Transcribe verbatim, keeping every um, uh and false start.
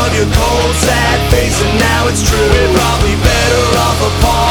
of your cold, sad face, and now it's true. We're probably better off apart.